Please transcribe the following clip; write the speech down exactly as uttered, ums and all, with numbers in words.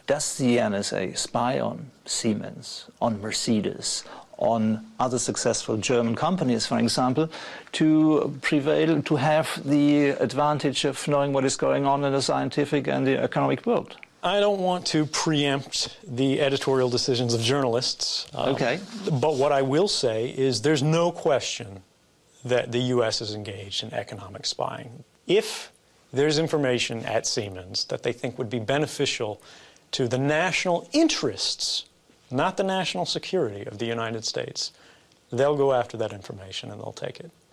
Does the N S A spy on Siemens, on Mercedes, on other successful German companies, for example, to prevail, to have the advantage of knowing what is going on in the scientific and the economic world? I don't want to preempt the editorial decisions of journalists. Um, okay. But what I will say is there's no question that the U S is engaged in economic spying. If there's information at Siemens that they think would be beneficial to the national interests, not the national security of the United States, they'll go after that information and they'll take it.